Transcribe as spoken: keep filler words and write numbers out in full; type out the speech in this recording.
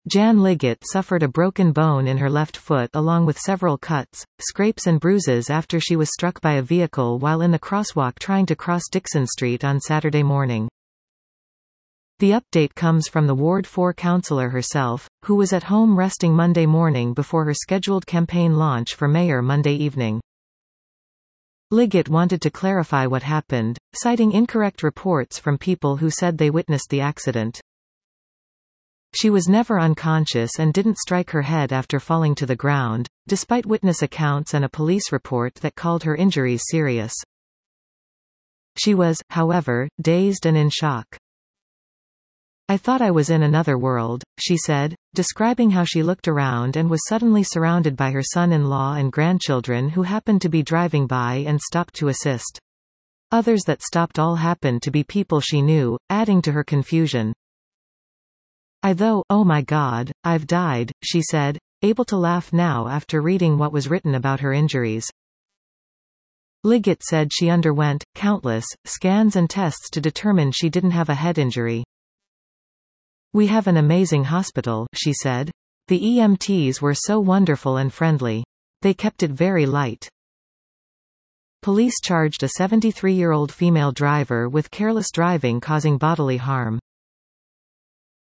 Jan Liggett suffered a broken bone in her left foot along with several cuts, scrapes and bruises after she was struck by a vehicle while in the crosswalk trying to cross Dixon Street on Saturday morning. The update comes from the Ward four councillor herself, who was at home resting Monday morning before her scheduled campaign launch for mayor Monday evening. Liggett wanted to clarify what happened, citing incorrect reports from people who said they witnessed the accident. She was never unconscious and didn't strike her head after falling to the ground, despite witness accounts and a police report that called her injuries serious. She was, however, dazed and in shock. "I thought I was in another world," she said, describing how she looked around and was suddenly surrounded by her son-in-law and grandchildren who happened to be driving by and stopped to assist. Others that stopped all happened to be people she knew, adding to her confusion. "I though, oh my God, I've died," she said, able to laugh now after reading what was written about her injuries. Liggett said she underwent countless scans and tests to determine she didn't have a head injury. "We have an amazing hospital," she said. "The E M Ts were so wonderful and friendly. They kept it very light." Police charged a seventy-three-year-old female driver with careless driving causing bodily harm.